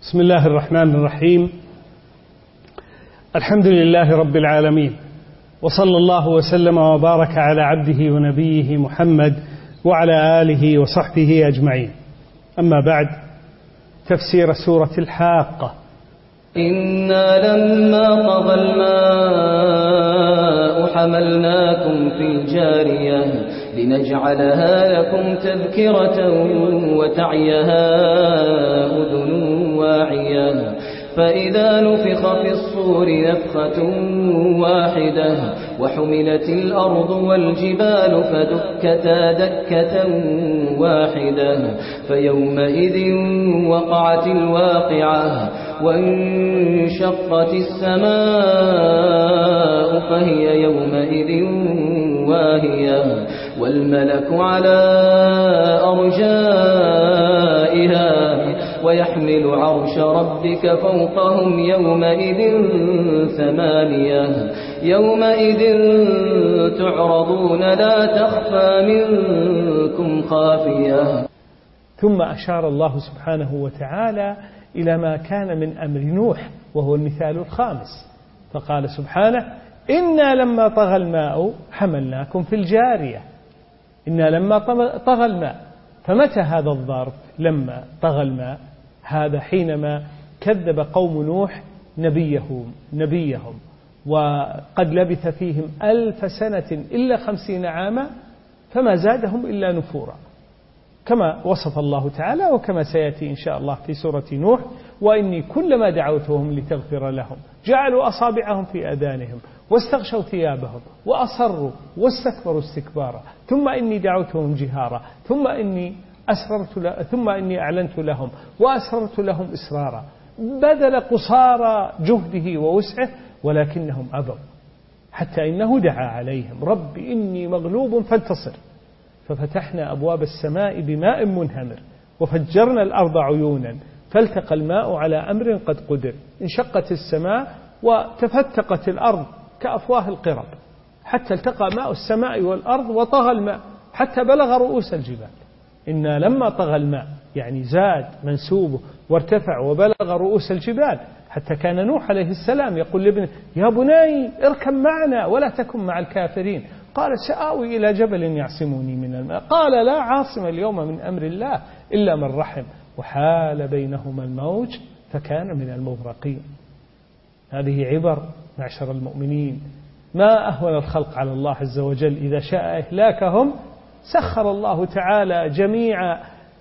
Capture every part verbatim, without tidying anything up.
بسم الله الرحمن الرحيم. الحمد لله رب العالمين، وصلى الله وسلم وبارك على عبده ونبيه محمد وعلى آله وصحبه أجمعين. أما بعد، تفسير سورة الحاقة. إنا لما طغى الماء حملناكم في الجارية لنجعلها لكم تذكرة وتعيها أذن واعية، فإذا نفخ في الصور نفخة واحدة وحملت الأرض والجبال فدكتا دكة واحدة، فيومئذ وقعت الواقعة وانشقت السماء فهي يومئذ واهية، والملك على أرجائها ويحمل عرش ربك فوقهم يومئذ ثمانية، يومئذ تعرضون لا تخفى منكم خافية. ثم أشار الله سبحانه وتعالى إلى ما كان من أمر نوح، وهو المثال الخامس، فقال سبحانه: إنا لما طغى الماء حملناكم في الجارية. إنا لما طغى الماء، فمتى هذا الظرف لما طغى الماء؟ هذا حينما كذب قوم نوح نبيهم نبيهم وقد لبث فيهم ألف سنة إلا خمسين عاما فما زادهم إلا نفورا، كما وصف الله تعالى وكما سيأتي إن شاء الله في سورة نوح: وإني كلما دعوتهم لتغفر لهم جعلوا أصابعهم في آذانهم واستغشوا ثيابهم وأصروا واستكبروا استكبارا ثم إني دعوتهم جهارا ثم إني أسررت ل... ثم إني أعلنت لهم وأسررت لهم إسرارا، بذل قصارى جهده ووسعه ولكنهم أبوا، حتى إنه دعا عليهم: رب إني مغلوب فانتصر، ففتحنا أبواب السماء بماء منهمر وفجرنا الأرض عيونا فالتقى الماء على أمر قد قدر، انشقت السماء وتفتقت الأرض كأفواه القرب، حتى التقى ماء السماء والأرض وطغى الماء حتى بلغ رؤوس الجبال. إنا لما طغى الماء يعني زاد منسوبه وارتفع وبلغ رؤوس الجبال، حتى كان نوح عليه السلام يقول لابنه: يا بني اركب معنا ولا تكن مع الكافرين. قال: سآوي إلى جبل يعصمني من الماء. قال: لا عاصم اليوم من أمر الله إلا من رحم، وحال بينهما الموج فكان من المغرقين. هذه عبر معشر المؤمنين. ما أهون الخلق على الله عز وجل إذا شاء إهلاكهم سخر الله تعالى جميع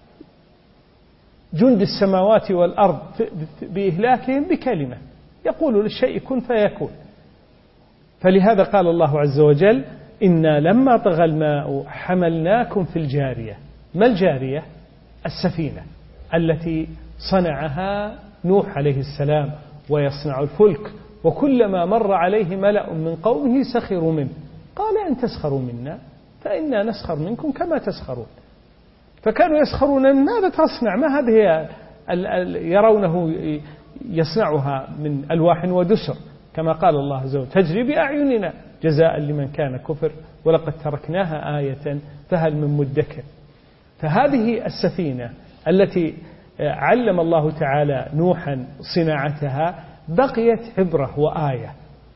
جند السماوات والأرض بإهلاكهم بكلمة، يقول للشيء كن فيكون. فلهذا قال الله عز وجل: إنا لما طغى الماء حملناكم في الجارية. ما الجارية؟ السفينة التي صنعها نوح عليه السلام ويصنع الفلك، وكلما مر عليه ملأ من قومه سخروا منه، قال: إن تسخروا منا فإنا نسخر منكم كما تسخرون. فكانوا يسخرون: ماذا تصنع؟ ما هذه يرونه يصنعها من ألواح ودسر، كما قال الله عز وجل: تجري بأعيننا جزاء لمن كان كفر ولقد تركناها آية فهل من مدكر. فهذه السفينة التي علم الله تعالى نوحا صناعتها بقيت عبرة وآية،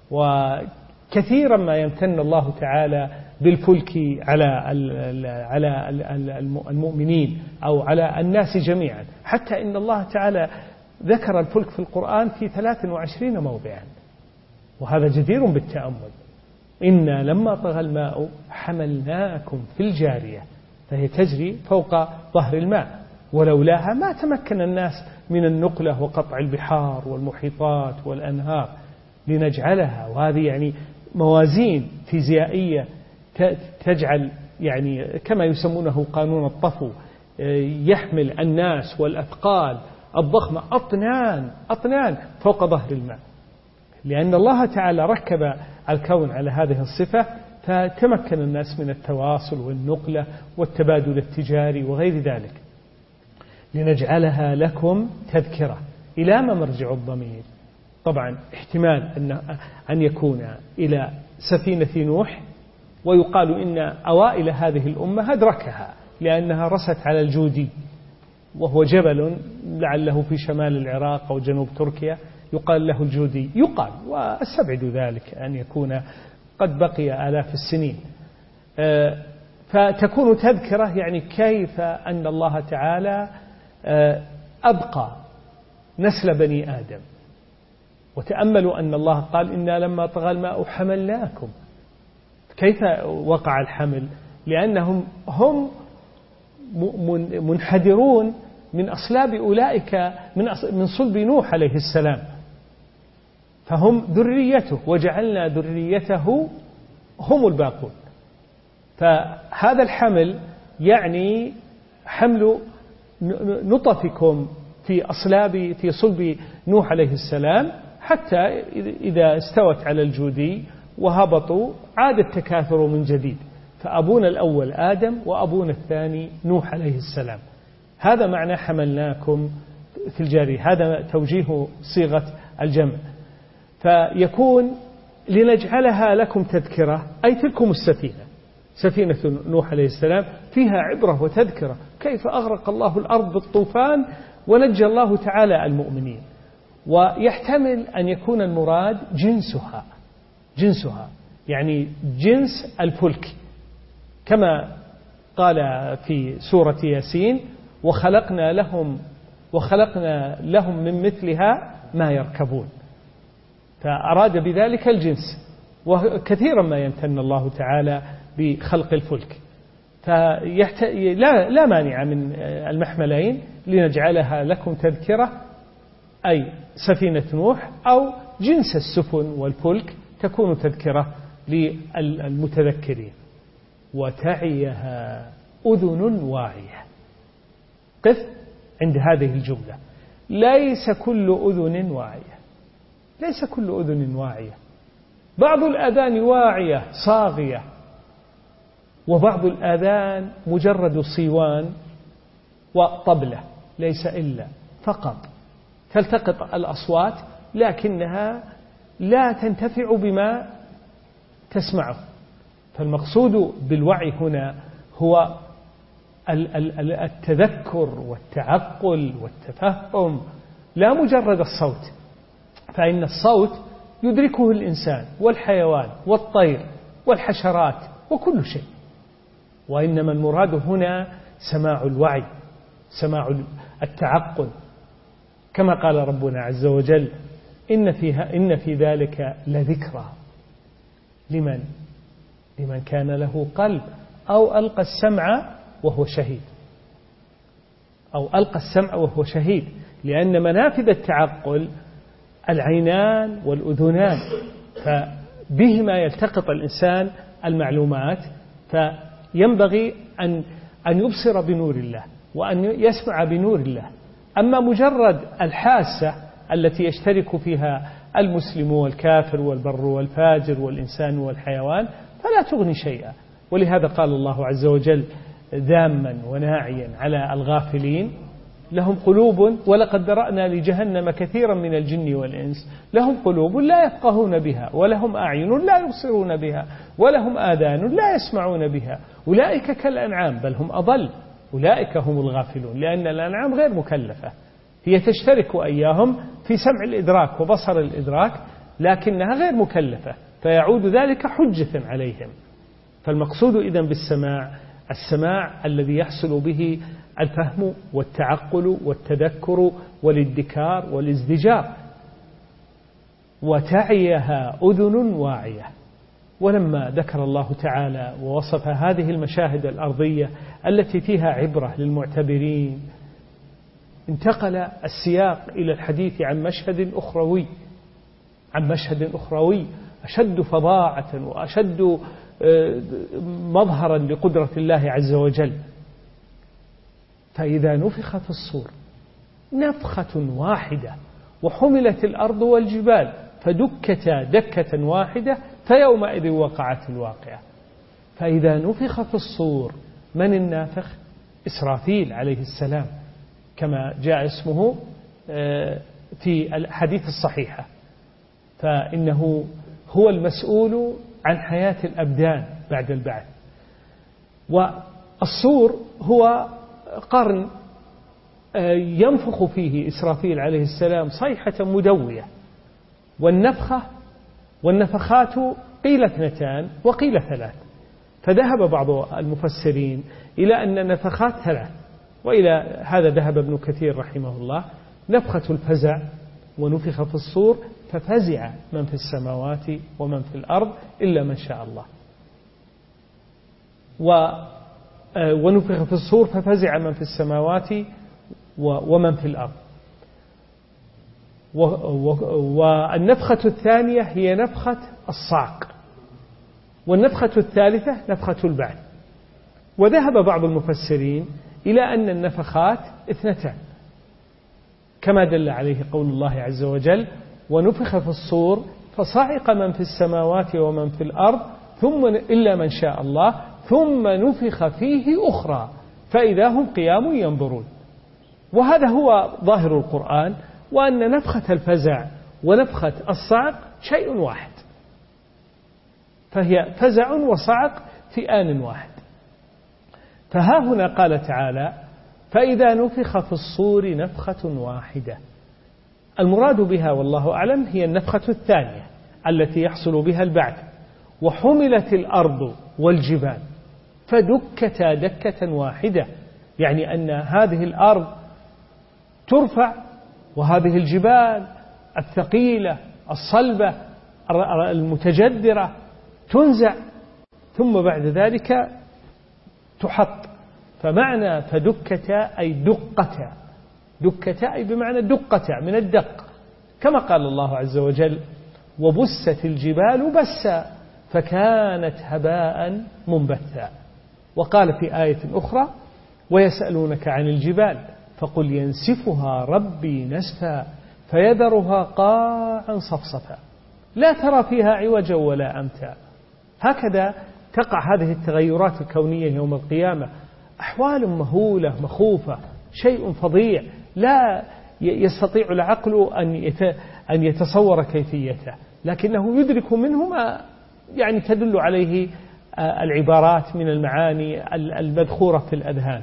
وكثيرا ما يمتن الله تعالى بالفلك على على المؤمنين أو على الناس جميعا، حتى إن الله تعالى ذكر الفلك في القرآن في ثلاث وعشرين موضعا، وهذا جدير بالتأمل. إنا لما طغى الماء حملناكم في الجارية، فهي تجري فوق ظهر الماء، ولولاها ما تمكن الناس من النقلة وقطع البحار والمحيطات والأنهار لنجعلها. وهذه يعني موازين فيزيائية تجعل يعني كما يسمونه قانون الطفو، يحمل الناس والأثقال الضخمة أطنان أطنان فوق ظهر الماء، لأن الله تعالى ركب الكون على هذه الصفة، فتمكن الناس من التواصل والنقلة والتبادل التجاري وغير ذلك. لنجعلها لكم تذكرة. إلى ما مرجع الضمير؟ طبعا احتمال أن أن يكون إلى سفينة نوح، ويقال إن أوائل هذه الأمة أدركها لأنها رست على الجودي، وهو جبل لعله في شمال العراق أو جنوب تركيا يقال له الجودي، يقال وأستبعد ذلك أن يكون قد بقي آلاف السنين. فتكون تذكرة يعني كيف أن الله تعالى أبقى نسل بني آدم. وتأملوا أن الله قال إنا لما طغى الماء حملناكم. كيف وقع الحمل؟ لأنهم هم منحدرون من أصلاب أولئك من صلب نوح عليه السلام، فهم ذريته وجعلنا ذريته هم الباقون. فهذا الحمل يعني حمل نطفكم في أصلاب في صلب نوح عليه السلام، حتى إذا استوت على الجودي وهبطوا عاد التكاثر من جديد. فأبونا الأول آدم وأبونا الثاني نوح عليه السلام. هذا معنى حملناكم في الجاري، هذا توجيه صيغة الجمع. فيكون لنجعلها لكم تذكرة، أي تلكم السفينة، سفينة نوح عليه السلام فيها عبرة وتذكرة كيف أغرق الله الأرض بالطوفان ونجى الله تعالى المؤمنين. ويحتمل أن يكون المراد جنسها جنسها يعني جنس الفلك، كما قال في سورة ياسين وخلقنا لهم وخلقنا لهم من مثلها ما يركبون. فأراد بذلك الجنس، وكثيرا ما يمتن الله تعالى بخلق الفلك. فيحت... لا, لا مانع من المحملين لنجعلها لكم تذكرة، أي سفينة نوح أو جنس السفن والفلك تكون تذكرة للمتذكرين. وتعيها أذن واعية. قف عند هذه الجملة، ليس كل أذن واعية، ليس كل أذن واعية. بعض الآذان واعية صاغية، وبعض الآذان مجرد صيوان وطبلة، ليس إلا فقط تلتقط الأصوات لكنها لا تنتفع بما تسمعه. فالمقصود بالوعي هنا هو التذكر والتعقل والتفهم، لا مجرد الصوت. فإن الصوت يدركه الإنسان والحيوان والطير والحشرات وكل شيء، وإنما المراد هنا سماع الوعي، سماع التعقل، كما قال ربنا عز وجل إن فيها إن في ذلك لذكرى لمن لمن كان له قلب أو ألقى السمع وهو شهيد، أو ألقى السمع وهو شهيد. لأن منافذ التعقل العينان والأذنان، فبهما يلتقط الإنسان المعلومات، فينبغي أن أن يبصر بنور الله وأن يسمع بنور الله. أما مجرد الحاسة التي يشترك فيها المسلم والكافر والبر والفاجر والإنسان والحيوان فلا تغني شيئا. ولهذا قال الله عز وجل ذاما وناعيا على الغافلين لهم قلوب ولقد ذرأنا لجهنم كثيرا من الجن والإنس لهم قلوب لا يفقهون بها ولهم أعين لا يبصرون بها ولهم آذان لا يسمعون بها أولئك كالأنعام بل هم أضل أولئك هم الغافلون. لأن الأنعام غير مكلفة، هي تشترك أياهم في سمع الإدراك وبصر الإدراك، لكنها غير مكلفة، فيعود ذلك حجة عليهم. فالمقصود إذن بالسماع السماع الذي يحصل به الفهم والتعقل والتذكر والادكار والازدجار. وتعيها أذن واعية. ولما ذكر الله تعالى ووصف هذه المشاهد الأرضية التي فيها عبرة للمعتبرين، انتقل السياق إلى الحديث عن مشهد أخروي عن مشهد أخروي أشد فظاعة وأشد مظهرا لقدرة الله عز وجل. فإذا نفخ في الصور نفخة واحدة وحملت الأرض والجبال فدكتا دكة واحدة فيومئذ وقعت الواقعة. فإذا نفخ في الصور، من النافخ؟ إسرافيل عليه السلام، كما جاء اسمه في الحديث الصحيحة. فإنه هو المسؤول عن حياة الأبدان بعد البعث. والصور هو قرن ينفخ فيه إسرافيل عليه السلام صيحة مدوية. والنفخة والنفخات قيل اثنتان وقيل ثلاث، فذهب بعض المفسرين إلى أن النفخات ثلاث، وإلى هذا ذهب ابن كثير رحمه الله. نفخة الفزع، ونفخ في الصور ففزع من في السماوات ومن في الأرض إلا من شاء الله، ونفخ في الصور ففزع من في السماوات ومن في الأرض. والنفخة الثانية هي نفخة الصعق، والنفخة الثالثة نفخة البعث. وذهب بعض المفسرين إلى أن النفخات اثنتان، كما دل عليه قول الله عز وجل: ونفخ في الصور فصعق من في السماوات ومن في الأرض ثم إلا من شاء الله ثم نفخ فيه أخرى فإذا هم قيام ينظرون. وهذا هو ظاهر القرآن، وأن نفخة الفزع ونفخة الصعق شيء واحد، فهي فزع وصعق في آن واحد. فها هنا قال تعالى: فإذا نفخ في الصور نفخة واحدة. المراد بها والله أعلم هي النفخة الثانية التي يحصل بها البعث. وحملت الأرض والجبال فدكتا دكة واحدة، يعني أن هذه الأرض ترفع، وهذه الجبال الثقيلة الصلبة المتجدرة تنزع، ثم بعد ذلك تحط. فمعنى فدكتا أي دقتا، دكتا أي بمعنى دقتا من الدق، كما قال الله عز وجل: وبست الجبال بسا فكانت هباء منبثا. وقال في آية أخرى: ويسألونك عن الجبال فقل ينسفها ربي نسفا فيذرها قاعا صفصفا لا ترى فيها عوجا ولا أمتا. هكذا تقع هذه التغيرات الكونية يوم القيامة، أحوال مهولة مخوفة، شيء فظيع لا يستطيع العقل أن يتصور كيفيته، لكنه يدرك منه ما يعني تدل عليه العبارات من المعاني المذخورة في الأذهان.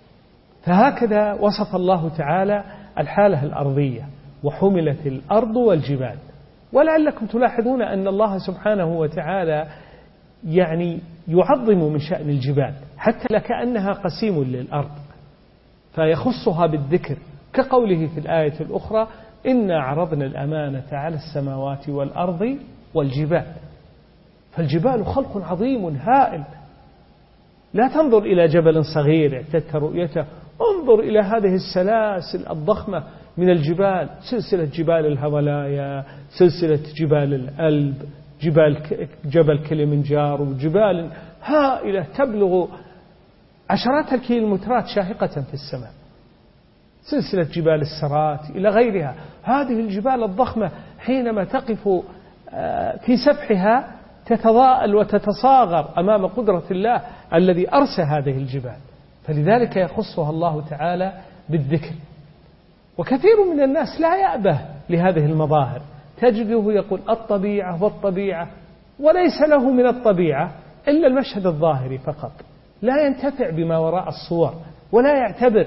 فهكذا وصف الله تعالى الحالة الأرضية: وحملت الأرض والجبال. ولعلكم تلاحظون أن الله سبحانه وتعالى يعني يعظم من شأن الجبال حتى لكأنها قسيم للأرض، فيخصها بالذكر، كقوله في الآية الأخرى: إنا عرضنا الأمانة على السماوات والأرض والجبال. فالجبال خلق عظيم هائل، لا تنظر إلى جبل صغير اعتدت رؤيته، انظر إلى هذه السلاسل الضخمة من الجبال، سلسلة جبال الهيمالايا، سلسلة جبال الألب، جبال جبل كليمنجارو، وجبال هائلة تبلغ عشرات الكيلومترات شاهقة في السماء، سلسلة جبال السرات إلى غيرها. هذه الجبال الضخمة حينما تقف في سفحها تتضاءل وتتصاغر أمام قدرة الله الذي أرسى هذه الجبال، فلذلك يخصها الله تعالى بالذكر. وكثير من الناس لا يأبه لهذه المظاهر، تجده يقول الطبيعة والطبيعة، وليس له من الطبيعة إلا المشهد الظاهري فقط، لا ينتفع بما وراء الصور ولا يعتبر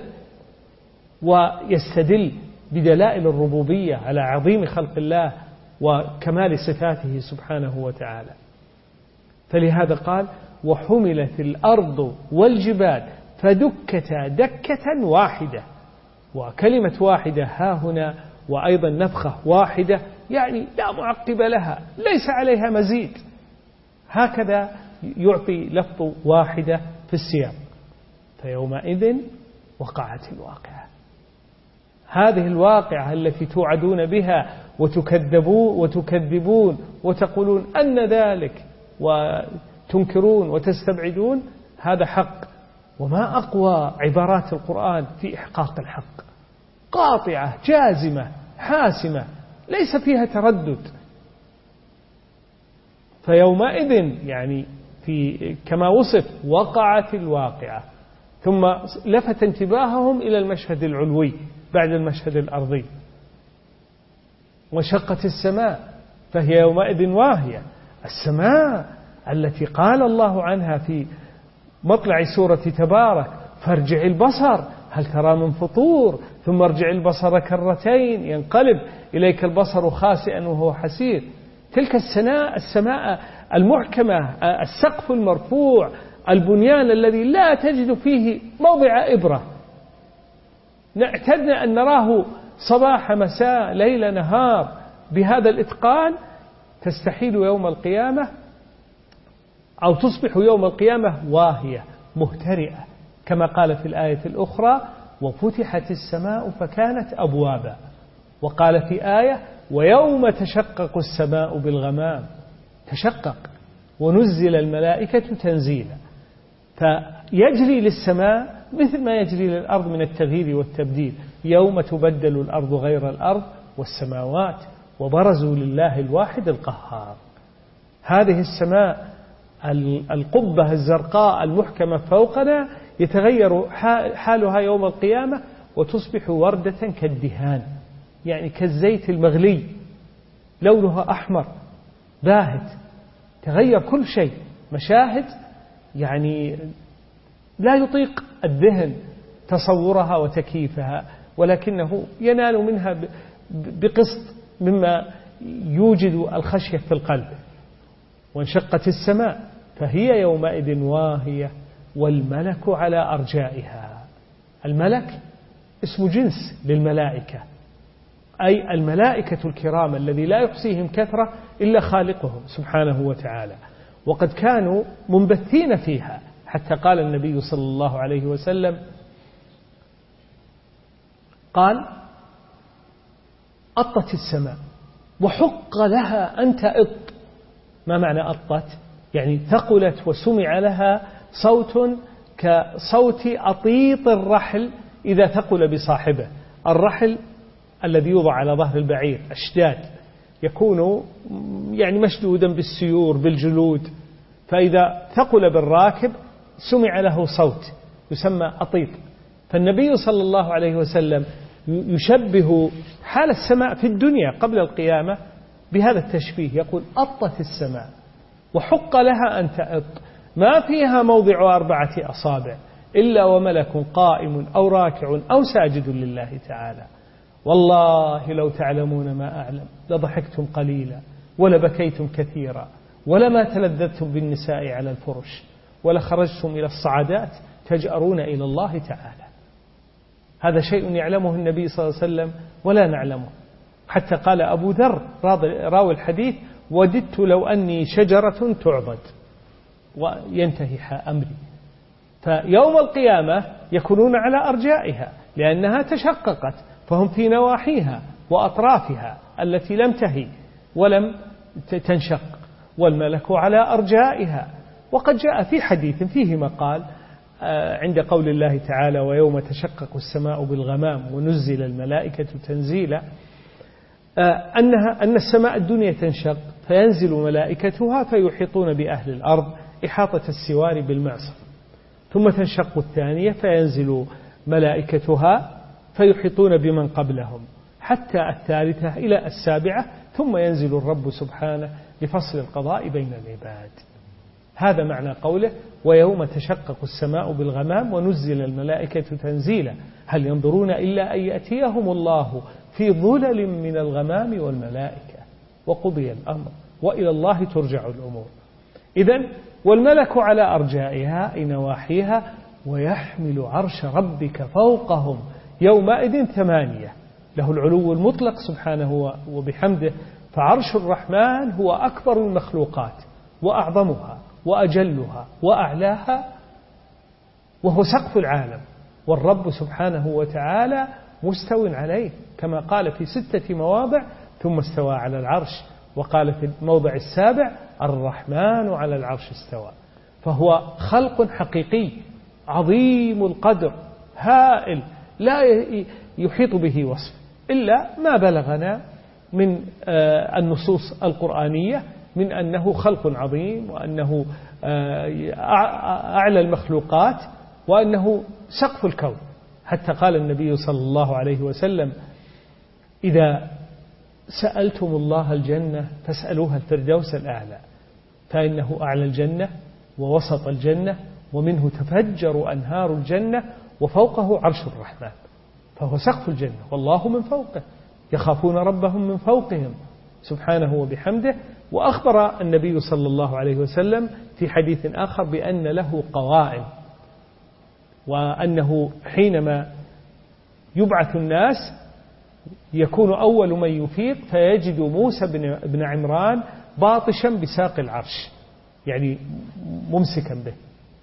ويستدل بدلائل الربوبية على عظيم خلق الله وكمال صفاته سبحانه وتعالى. فلهذا قال: وحملت الأرض والجبال فدكتا دكة واحدة. وكلمة واحدة ها هنا وأيضا نفخة واحدة، يعني لا معقب لها، ليس عليها مزيد، هكذا يعطي لفظ واحدة في السياق. فيومئذ وقعت الواقعة، هذه الواقعة التي توعدون بها وتكذبون وتكذبون وتقولون أن ذلك وتنكرون وتستبعدون، هذا حق. وما أقوى عبارات القرآن في إحقاق الحق، قاطعة جازمة حاسمة ليس فيها تردد. فيومئذ يعني في كما وصف وقعت الواقعة، ثم لفت انتباههم إلى المشهد العلوي بعد المشهد الأرضي. وشقت السماء فهي يومئذ واهية، السماء التي قال الله عنها في مطلع سورة تبارك: فارجع البصر هل ترى من فطور ثم ارجع البصر كرتين ينقلب إليك البصر خاسئا وهو حسير. تلك السماء السماء المحكمة، السقف المرفوع، البنيان الذي لا تجد فيه موضع إبرة، اعتدنا أن نراه صباح مساء ليل نهار بهذا الإتقان، تستحيل يوم القيامة أو تصبح يوم القيامة واهية مهترئة، كما قال في الآية الأخرى وفتحت السماء فكانت أبوابا، وقال في آية ويوم تشقق السماء بالغمام، تشقق ونزل الملائكة تنزيلا. فيجري للسماء مثل ما يجري للأرض من التغيير والتبديل، يوم تبدل الأرض غير الأرض والسماوات وبرزوا لله الواحد القهار. هذه السماء القبة الزرقاء المحكمة فوقنا يتغير حالها يوم القيامة وتصبح وردة كالدهان، يعني كالزيت المغلي، لونها أحمر باهت، تغير كل شيء، مشاهد يعني لا يطيق الذهن تصورها وتكييفها، ولكنه ينال منها بقسط مما يوجد الخشية في القلب. وانشقت السماء فهي يومئذ واهية والملك على أرجائها. الملك اسم جنس للملائكة، أي الملائكة الكرام الذي لا يحصيهم كثرة إلا خالقهم سبحانه وتعالى، وقد كانوا منبثين فيها، حتى قال النبي صلى الله عليه وسلم قال أطت السماء وحق لها أن تأط. ما معنى أطت؟ يعني ثقلت وسمع لها صوت كصوت أطيط الرحل إذا ثقل بصاحبه. الرحل الذي يوضع على ظهر البعير أشداد، يكون يعني مشدودا بالسيور بالجلود، فإذا ثقل بالراكب سمع له صوت يسمى أطيط. فالنبي صلى الله عليه وسلم يشبه حال السماء في الدنيا قبل القيامة بهذا التشبيه، يقول أطت السماء وحق لها أن تأط، ما فيها موضع أربعة أصابع إلا وملك قائم أو راكع أو ساجد لله تعالى. والله لو تعلمون ما أعلم لضحكتم قليلا ولبكيتم كثيرا ولما تلذذتم بالنساء على الفرش ولخرجتم إلى الصعدات تجأرون إلى الله تعالى. هذا شيء يعلمه النبي صلى الله عليه وسلم ولا نعلمه. حتى قال أبو ذر راوي الحديث وددت لو أني شجرة تعضد وينتهي أمري. فيوم القيامة يكونون على أرجائها لأنها تشققت، فهم في نواحيها وأطرافها التي لم تهي ولم تنشق، والملك على أرجائها. وقد جاء في حديث فيه مقال عند قول الله تعالى ويوم تشقق السماء بالغمام ونزل الملائكة تنزيلا، أنها أن السماء الدنيا تنشق فينزل ملائكتها فيحيطون بأهل الأرض إحاطة السوار بالمعصر، ثم تنشق الثانية فينزل ملائكتها فيحيطون بمن قبلهم، حتى الثالثة إلى السابعة، ثم ينزل الرب سبحانه لفصل القضاء بين العباد. هذا معنى قوله ويوم تشقق السماء بالغمام ونزل الملائكة تنزيلا، هل ينظرون إلا أن يأتيهم الله في ظلل من الغمام والملائكة وقضي الأمر وإلى الله ترجع الأمور. إذن والملك على أرجائها أي نواحيها ويحمل عرش ربك فوقهم يومئذ ثمانية، له العلو المطلق سبحانه وبحمده. فعرش الرحمن هو أكبر المخلوقات وأعظمها وأجلها وأعلاها، وهو سقف العالم، والرب سبحانه وتعالى مستو عليه كما قال في ستة مواضع ثم استوى على العرش، وقال في الموضع السابع الرحمن على العرش استوى. فهو خلق حقيقي عظيم القدر هائل لا يحيط به وصف إلا ما بلغنا من النصوص القرآنية من أنه خلق عظيم، وأنه أعلى المخلوقات، وأنه سقف الكون. حتى قال النبي صلى الله عليه وسلم إذا سألتم الله الجنة فاسألوها الفردوس الأعلى، فإنه أعلى الجنة ووسط الجنة ومنه تفجر أنهار الجنة وفوقه عرش الرحمن، فهو سقف الجنة والله من فوقه، يخافون ربهم من فوقهم سبحانه وبحمده. وأخبر النبي صلى الله عليه وسلم في حديث آخر بأن له قوائم، وأنه حينما يبعث الناس يكون أول من يفيق فيجد موسى بن عمران باطشا بساق العرش، يعني ممسكا به.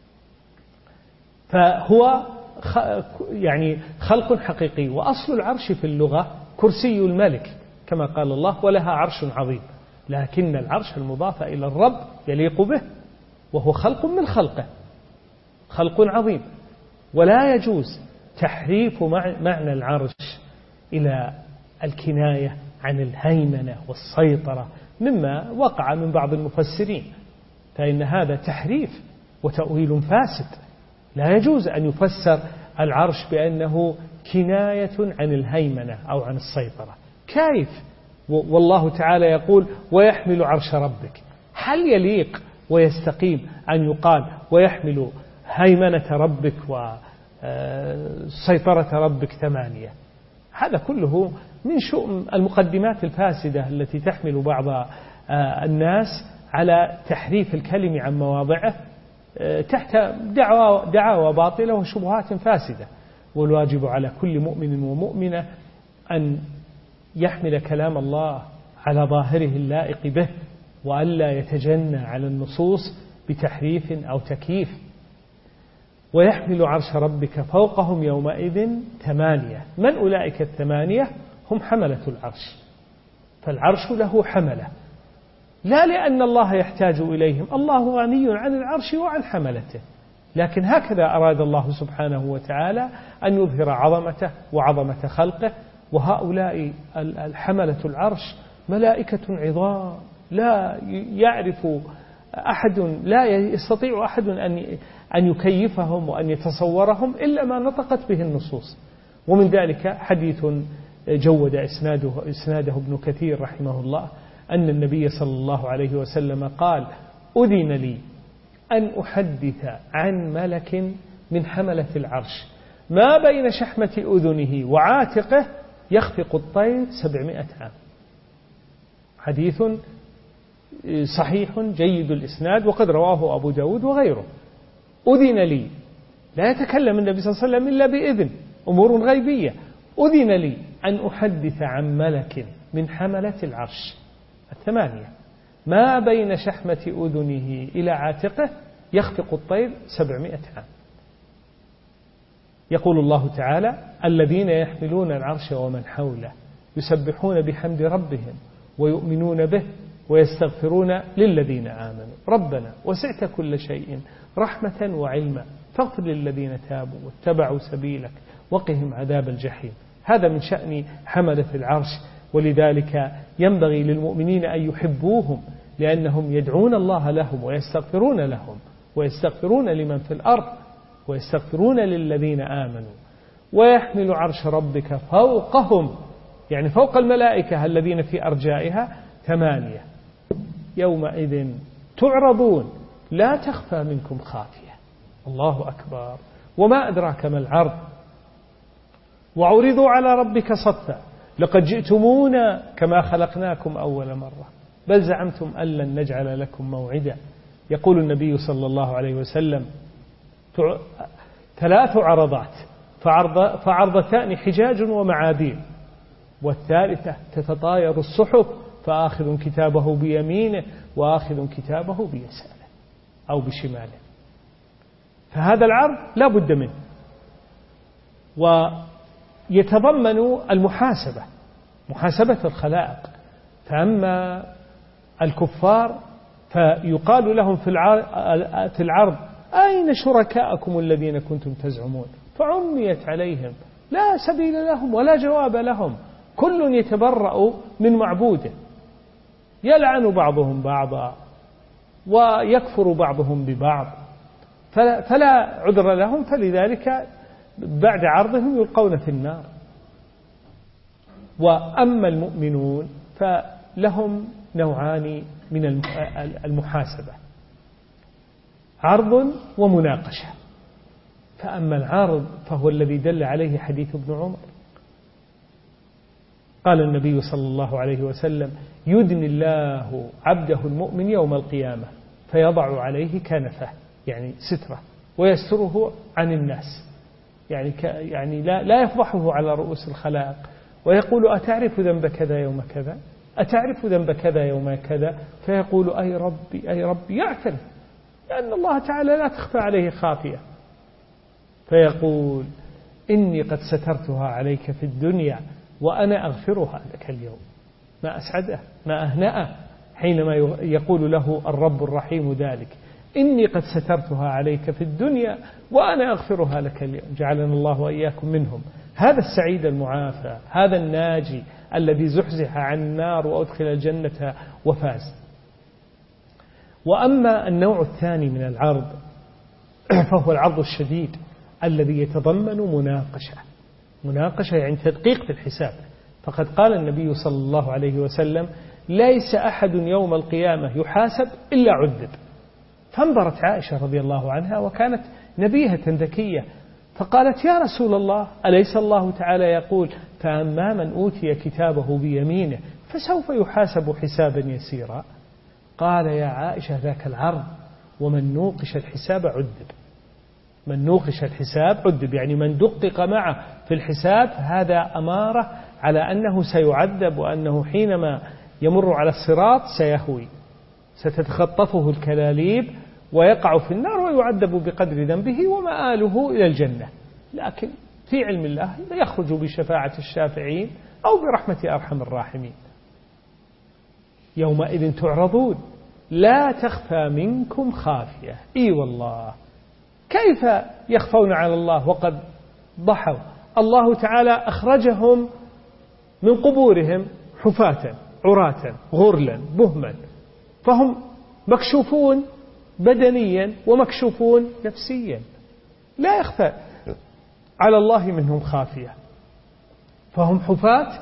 فهو يعني خلق حقيقي. وأصل العرش في اللغة كرسي الملك كما قال الله ولها عرش عظيم، لكن العرش المضاف إلى الرب يليق به، وهو خلق من خلقه، خلق عظيم. ولا يجوز تحريف معنى العرش إلى الكناية عن الهيمنة والسيطرة مما وقع من بعض المفسرين، فإن هذا تحريف وتأويل فاسد. لا يجوز أن يفسر العرش بأنه كناية عن الهيمنة أو عن السيطرة. كيف؟ والله تعالى يقول ويحمل عرش ربك. هل يليق ويستقيم أن يقال ويحمل هيمنة ربك وسيطرة ربك ثمانية؟ هذا كله من شؤم المقدمات الفاسدة التي تحمل بعض الناس على تحريف الكلم عن مواضعه تحت دعوى, دعوى باطلة وشبهات فاسدة. والواجب على كل مؤمن ومؤمنة أن يحمل كلام الله على ظاهره اللائق به، وألا يتجنى على النصوص بتحريف أو تكييف. ويحمل عرش ربك فوقهم يومئذ ثمانية. من أولئك الثمانية؟ هم حملة العرش، فالعرش له حملة، لا لأن الله يحتاج إليهم، الله غني عن العرش وعن حملته، لكن هكذا أراد الله سبحانه وتعالى أن يظهر عظمته وعظمة خلقه. وهؤلاء الحملة العرش ملائكة عظام لا يعرف أحد، لا يستطيع أحد أن يكيفهم وأن يتصورهم إلا ما نطقت به النصوص. ومن ذلك حديث جود إسناده, إسناده ابن كثير رحمه الله أن النبي صلى الله عليه وسلم قال أذن لي أن أحدث عن ملك من حملة العرش ما بين شحمة أذنه وعاتقه يخفق الطير سبعمائة عام. حديث صحيح جيد الإسناد وقد رواه أبو داود وغيره. أذن لي، لا يتكلم النبي صلى الله عليه وسلم إلا بإذن، أمور غيبية. أذن لي أن أحدث عن ملك من حملة العرش الثمانية ما بين شحمة أذنه إلى عاتقه يخفق الطير سبعمائة عام. يقول الله تعالى الذين يحملون العرش ومن حوله يسبحون بحمد ربهم ويؤمنون به ويستغفرون للذين آمنوا ربنا وسعت كل شيء رحمة وعلما فاغفر للذين تابوا واتبعوا سبيلك وقهم عذاب الجحيم. هذا من شأن حملة العرش، ولذلك ينبغي للمؤمنين أن يحبوهم لأنهم يدعون الله لهم ويستغفرون لهم ويستغفرون لمن في الأرض ويستغفرون للذين آمنوا. ويحمل عرش ربك فوقهم، يعني فوق الملائكة الذين في أرجائها ثمانية يومئذ تعرضون لا تخفى منكم خافية. الله أكبر. وما أدراك ما العرض. وعرضوا على ربك صفا لقد جئتمونا كما خلقناكم أول مرة بل زعمتم أن لن نجعل لكم موعدا. يقول النبي صلى الله عليه وسلم ثلاث عرضات فعرض فعرضتان حجاج ومعابين، والثالثة تتطاير الصحف فآخذ كتابه بيمينه وآخذ كتابه بيساره أو بشماله. فهذا العرض لا بد منه، ويتضمن المحاسبة، محاسبة الخلائق. فأما الكفار فيقال لهم في العرض أين شركاءكم الذين كنتم تزعمون، فعميت عليهم لا سبيل لهم ولا جواب لهم، كل يتبرأ من معبوده، يلعن بعضهم بعضا ويكفر بعضهم ببعض، فلا عذر لهم، فلذلك بعد عرضهم يلقون في النار. وأما المؤمنون فلهم نوعان من المحاسبة، عرض ومناقشة. فأما العرض فهو الذي دل عليه حديث ابن عمر. قال النبي صلى الله عليه وسلم: يدني الله عبده المؤمن يوم القيامة فيضع عليه كنفه، يعني سترة، ويستره عن الناس، يعني يعني لا لا يفضحه على رؤوس الخلائق، ويقول: أتعرف ذنب كذا يوم كذا؟ أتعرف ذنب كذا يوم كذا؟ فيقول: أي ربي أي ربي، يعترف، لأن الله تعالى لا تخفى عليه خافية. فيقول: إني قد سترتها عليك في الدنيا وأنا أغفرها لك اليوم. ما أسعده، ما أهنأه حينما يقول له الرب الرحيم ذلك: إني قد سترتها عليك في الدنيا وأنا أغفرها لك اليوم. جعلنا الله وإياكم منهم. هذا السعيد المعافى، هذا الناجي الذي زحزح عن النار وأدخل الجنة وفاز. وأما النوع الثاني من العرض فهو العرض الشديد الذي يتضمن مناقشة مناقشة يعني تدقيق في الحساب. فقد قال النبي صلى الله عليه وسلم: ليس أحد يوم القيامة يحاسب إلا عذب. فانظرت عائشة رضي الله عنها وكانت نبيهة ذكية، فقالت: يا رسول الله، أليس الله تعالى يقول: فأما من أوتي كتابه بيمينه فسوف يحاسب حسابا يسيرا؟ قال: يا عائشة ذاك العرض، ومن نوقش الحساب عذب. من نوقش الحساب عذب، يعني من دقق معه في الحساب هذا أمارة على أنه سيعذب، وأنه حينما يمر على الصراط سيهوي، ستتخطفه الكلاليب ويقع في النار ويعذب بقدر ذنبه ومآله إلى الجنة. لكن في علم الله يخرج بشفاعة الشافعين أو برحمة أرحم الراحمين. يومئذ تعرضون لا تخفى منكم خافية. إي والله، كيف يخفون على الله وقد ضحوا؟ الله تعالى أخرجهم من قبورهم حفاة عراة غرلا بهما، فهم مكشوفون بدنيا ومكشوفون نفسيا، لا يخفى على الله منهم خافية. فهم حفاة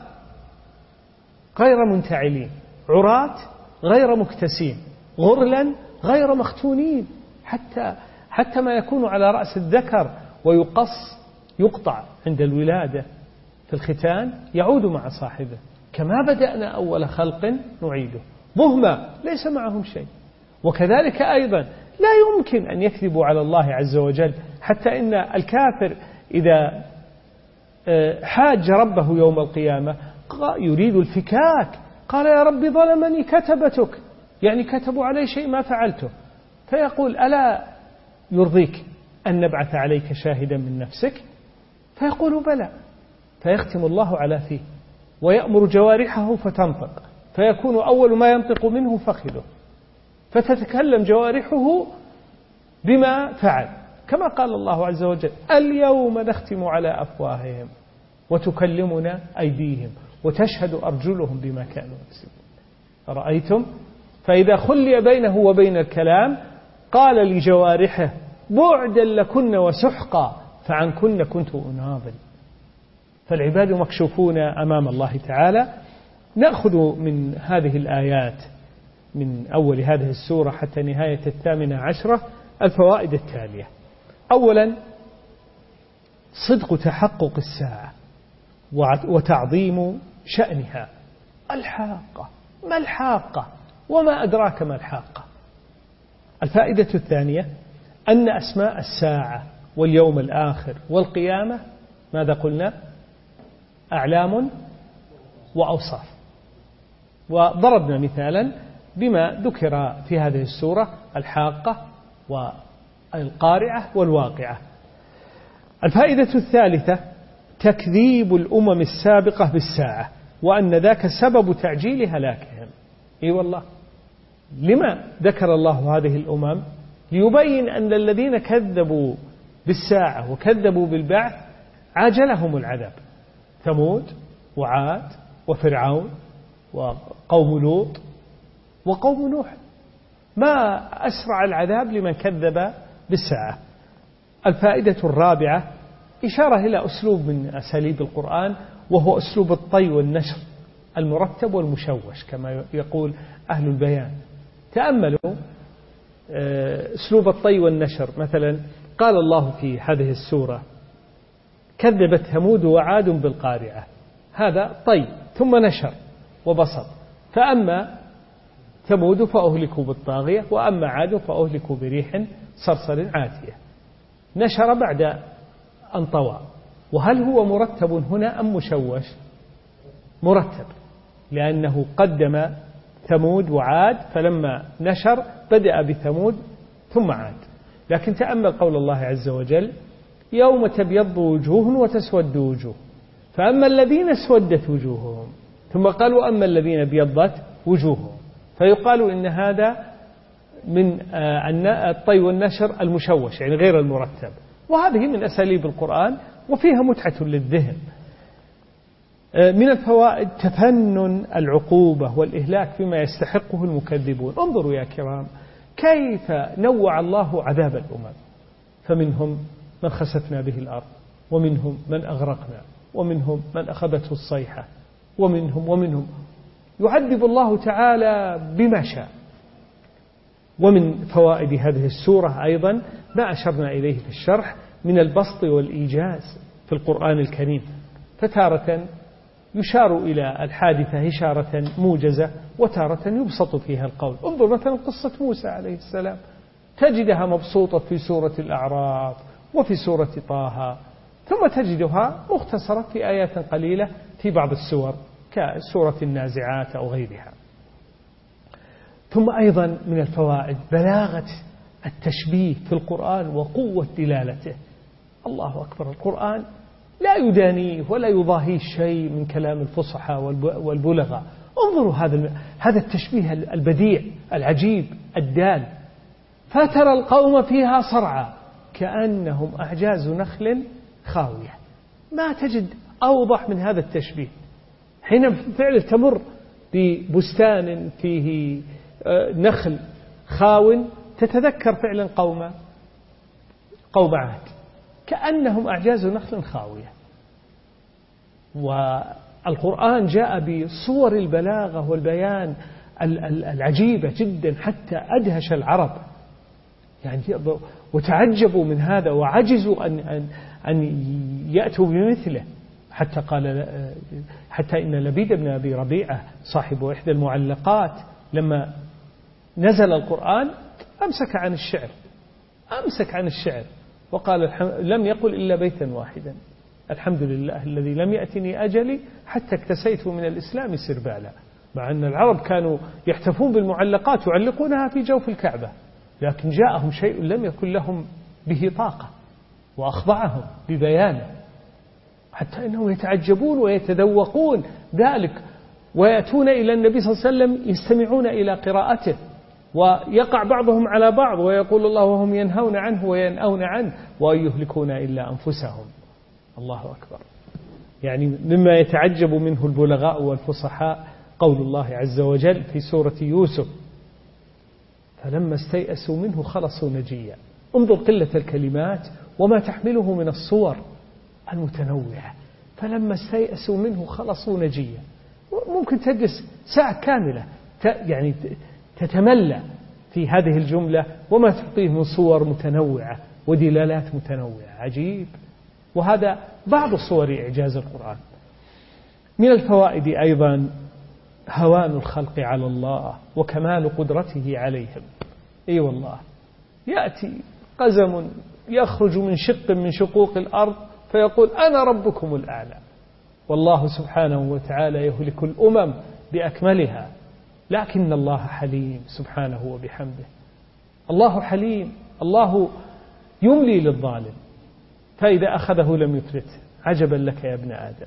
غير منتعلين، عراة غير مكتسين، غرلا غير مختونين، حتى حتى ما يكون على رأس الذكر ويقص يقطع عند الولادة في الختان يعود مع صاحبه، كما بدأنا أول خلق نعيده. بهما ليس معهم شيء. وكذلك أيضا لا يمكن أن يكذبوا على الله عز وجل، حتى إن الكافر إذا حاج ربه يوم القيامة يريد الفكاك، قال: يا رب ظلمني كتبتك، يعني كتبوا علي شيء ما فعلته. فيقول: ألا يرضيك أن نبعث عليك شاهدا من نفسك؟ فيقول: بلى. فيختم الله على فيه ويأمر جوارحه فتنطق، فيكون أول ما ينطق منه فخذه، فتتكلم جوارحه بما فعل، كما قال الله عز وجل: اليوم نختم على أفواههم وتكلمنا أيديهم وتشهد أرجلهم بما كانوا يكسبون. رأيتم؟ فإذا خلي بينه وبين الكلام قال لجوارحه: بعدا لكن وسحقا فعنكن كنت أناضل. فالعباد مكشوفون أمام الله تعالى. نأخذ من هذه الآيات من أول هذه السورة حتى نهاية الثامنة عشرة الفوائد التالية. أولا، صدق تحقق الساعة وتعظيم شأنها. الحاقة، ما الحاقة وما أدراك ما الحاقة. الفائدة الثانية أن أسماء الساعة واليوم الآخر والقيامة ماذا قلنا؟ أعلام وأوصاف. وضربنا مثالا بما ذكر في هذه السورة: الحاقة والقارعة والواقعة. الفائدة الثالثة تكذيب الأمم السابقة بالساعة، وأن ذاك سبب تعجيل هلاكهم. إي والله، لما ذكر الله هذه الأمم؟ ليبين أن الذين كذبوا بالساعة وكذبوا بالبعث عاجلهم العذاب. ثمود وعاد وفرعون وقوم لوط وقوم نوح، ما أسرع العذاب لمن كذب بالساعة. الفائدة الرابعة إشارة إلى أسلوب من أساليب القرآن، وهو أسلوب الطي والنشر المرتب والمشوش كما يقول أهل البيان. تأملوا أسلوب الطي والنشر، مثلا قال الله في هذه السورة كذبت ثمود وعاد بالقارعة، هذا طيب، ثم نشر وبسط، فأما ثمود فأهلكوا بالطاغية وأما عاد فأهلكوا بريح صرصر عاتية. نشر بعد أن طوى. وهل هو مرتب هنا أم مشوش؟ مرتب، لأنه قدم ثمود وعاد، فلما نشر بدأ بثمود ثم عاد. لكن تأمل قول الله عز وجل يوم تبيض وجوه وتسود وجوه، فأما الذين اسودت وجوههم، ثم قالوا أما الذين ابيضت وجوههم، فيقال إن هذا من الطي والنشر المشوش، يعني غير المرتب. وهذه من أساليب القرآن وفيها متعة للذهن. من الفوائد تفنن العقوبة والإهلاك بما يستحقه المكذبون. انظروا يا كرام كيف نوع الله عذاب الأمم، فمنهم من خسفنا به الأرض، ومنهم من أغرقنا، ومنهم من أخذته الصيحة، ومنهم ومنهم يعذب الله تعالى بما شاء. ومن فوائد هذه السورة أيضا ما أشرنا إليه في الشرح من البسط والإيجاز في القرآن الكريم، فتارة يشار إلى الحادثة إشارة موجزة، وتارة يبسط فيها القول. انظر مثلا قصة موسى عليه السلام، تجدها مبسوطة في سورة الأعراف وفي سورة طه، ثم تجدها مختصرة في آيات قليلة في بعض السور كسورة النازعات أو غيرها. ثم أيضا من الفوائد بلاغة التشبيه في القرآن وقوة دلالته. الله أكبر، القرآن لا يدانيه ولا يضاهيه شيء من كلام الفصحاء والبلغاء. انظروا هذا هذا التشبيه البديع العجيب الدال. فترى القوم فيها صرعى كأنهم أعجاز نخل خاوية. ما تجد أوضح من هذا التشبيه. حين فعلا تمر ببستان فيه نخل خاو تتذكر فعلا قوم قوم عاد كأنهم أعجاز نخل خاوية. والقرآن جاء بصور البلاغة والبيان العجيبة جدا حتى أدهش العرب، يعني وتعجبوا من هذا وعجزوا أن أن أن يأتوا بمثله. حتى قال حتى إن لبيد بن أبي ربيعة صاحب إحدى المعلقات لما نزل القرآن أمسك عن الشعر أمسك عن الشعر وقال لم يقل إلا بيتا واحدا: الحمد لله الذي لم يأتني أجلي حتى اكتسيت من الإسلام سربالا. مع أن العرب كانوا يحتفون بالمعلقات يعلقونها في جوف الكعبة، لكن جاءهم شيء لم يكن لهم به طاقة وأخضعهم ببيانه، حتى أنهم يتعجبون ويتذوقون ذلك ويأتون إلى النبي صلى الله عليه وسلم يستمعون إلى قراءته، ويقع بعضهم على بعض ويقول الله وهم ينهون عنه وينأون عنه وأن يهلكون إلا أنفسهم. الله أكبر. يعني مما يتعجب منه البلغاء والفصحاء قول الله عز وجل في سورة يوسف: فلما استيأسوا منه خلصوا نجيا. انظر قلة الكلمات وما تحمله من الصور المتنوعة. فلما استيأسوا منه خلصوا نجيا. ممكن تجلس ساعة كاملة يعني تتملى في هذه الجملة وما تعطيه من صور متنوعة ودلالات متنوعة. عجيب. وهذا بعض صور إعجاز القرآن. من الفوائد أيضا هوان الخلق على الله وكمال قدرته عليهم. أي والله، يأتي قزم يخرج من شق من شقوق الأرض فيقول أنا ربكم الأعلى، والله سبحانه وتعالى يهلك الأمم بأكملها، لكن الله حليم سبحانه وبحمده. الله حليم، الله يملي للظالم فإذا أخذه لم يفلته. عجبا لك يا ابن آدم.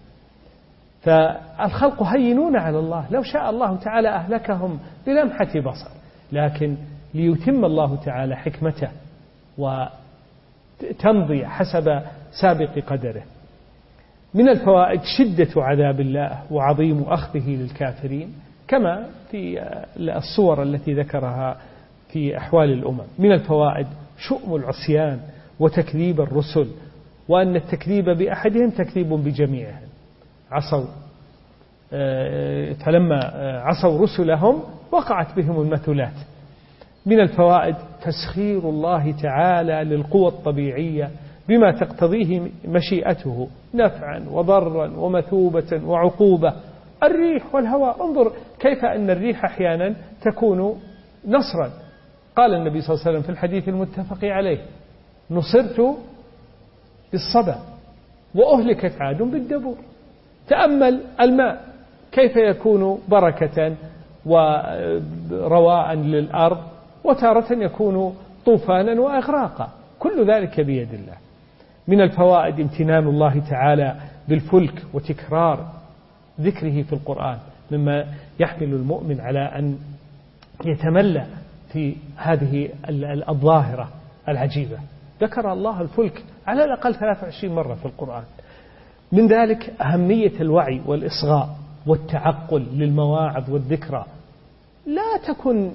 فالخلق هينون على الله، لو شاء الله تعالى أهلكهم بلمحة بصر، لكن ليتم الله تعالى حكمته وتمضي حسب سابق قدره. من الفوائد شدة عذاب الله وعظيم أخذه للكافرين كما في الصور التي ذكرها في أحوال الأمم. من الفوائد شؤم العصيان وتكذيب الرسل، وأن التكذيب بأحدهم تكذيب بجميعهم. عصوا فلما عصوا رسلهم وقعت بهم المثلات، من الفوائد تسخير الله تعالى للقوى الطبيعية بما تقتضيه مشيئته نفعا وضرا ومثوبة وعقوبة. الريح والهواء، انظر كيف أن الريح أحيانا تكون نصرا. قال النبي صلى الله عليه وسلم في الحديث المتفق عليه: نصرت بالصبا وأهلكت عاد بالدبور. تأمل الماء كيف يكون بركة ورواء للأرض، وتارة يكون طوفانا وإغراقا، كل ذلك بيد الله. من الفوائد امتنان الله تعالى بالفلك وتكرار ذكره في القرآن، مما يحمل المؤمن على أن يتملأ في هذه الظاهرة العجيبة. ذكر الله الفلك على الأقل ثلاثة وعشرين مرة في القرآن. من ذلك أهمية الوعي والإصغاء والتعقل للمواعظ والذكرى. لا تكن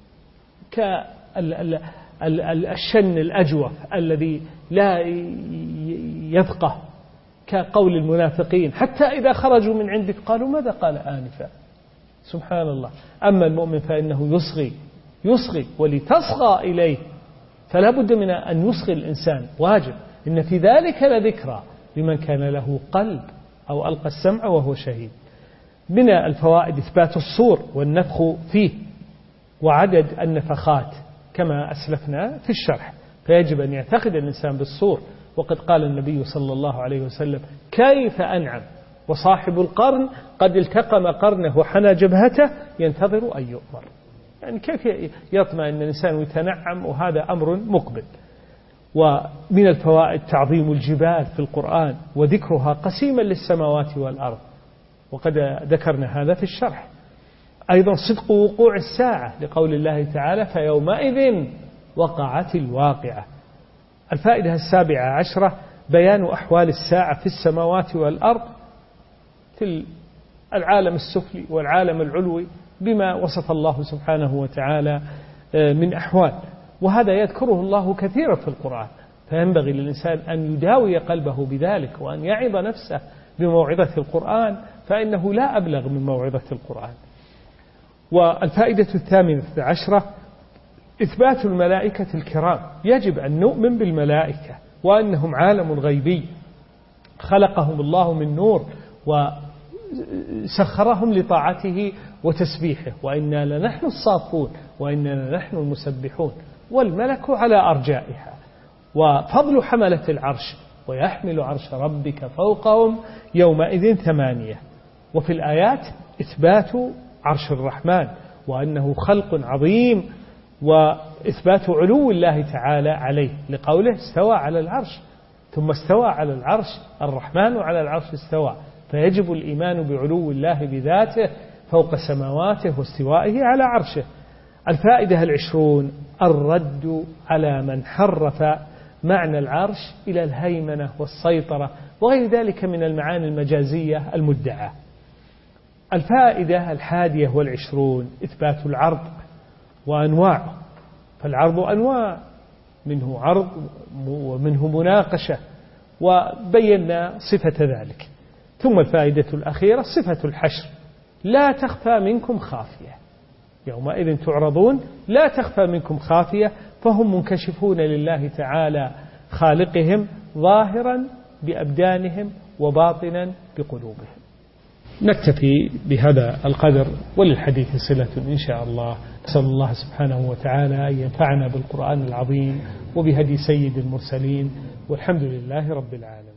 كالشن الأجوف الذي لا يفقه، كقول المنافقين حتى إذا خرجوا من عندك قالوا ماذا قال آنفا. سبحان الله. أما المؤمن فإنه يصغي يصغي ولتصغى إليه، فلا بد من أن يصغي الإنسان، واجب. إن في ذلك لذكرى لمن كان له قلب أو ألقى السمع وهو شهيد. من الفوائد إثبات الصور والنفخ فيه وعدد النفخات كما أسلفنا في الشرح، فيجب أن يعتقد الإنسان بالصور. وقد قال النبي صلى الله عليه وسلم: كيف أنعم وصاحب القرن قد التقم قرنه وحنى جبهته ينتظر أن يؤمر. يعني كيف يطمئن الإنسان ويتنعم وهذا أمر مقبل. ومن الفوائد تعظيم الجبال في القرآن وذكرها قسيما للسماوات والأرض، وقد ذكرنا هذا في الشرح. أيضا صدق وقوع الساعة لقول الله تعالى: فيومئذ وقعت الواقعة. الفائدة السابعة عشرة بيان أحوال الساعة في السماوات والأرض، في العالم السفلي والعالم العلوي، بما وصف الله سبحانه وتعالى من أحوال، وهذا يذكره الله كثيرا في القرآن. فينبغي للإنسان أن يداوي قلبه بذلك وأن يعظ نفسه بموعظة القرآن، فإنه لا أبلغ من موعظة القرآن. والفائدة الثامنة عشرة إثبات الملائكة الكرام. يجب أن نؤمن بالملائكة وأنهم عالم غيبي خلقهم الله من نور وسخرهم لطاعته وتسبيحه، وإنا لنحن الصافون وإنا لنحن المسبحون، والملك على أرجائها. وفضل حملة العرش: ويحمل عرش ربك فوقهم يومئذ ثمانية. وفي الآيات إثبات عرش الرحمن وأنه خلق عظيم، وإثبات علو الله تعالى عليه لقوله: استوى على العرش. ثم استوى على العرش الرحمن على العرش استوى، فيجب الإيمان بعلو الله بذاته فوق سماواته واستوائه على عرشه. الفائدة العشرون الرد على من حرف معنى العرش إلى الهيمنة والسيطرة وغير ذلك من المعاني المجازية المدعاة. الفائدة الحادية والعشرون إثبات العرض وأنواعه. فالعرض أنواع، منه عرض ومنه مناقشة، وبينا صفة ذلك. ثم الفائدة الأخيرة صفة الحشر: لا تخفى منكم خافية، يومئذ تعرضون لا تخفى منكم خافية، فهم منكشفون لله تعالى خالقهم ظاهرا بأبدانهم وباطنا بقلوبهم. نكتفي بهذا القدر، وللحديث صلة إن شاء الله. نسأل الله سبحانه وتعالى أن ينفعنا بالقرآن العظيم وبهدي سيد المرسلين، والحمد لله رب العالمين.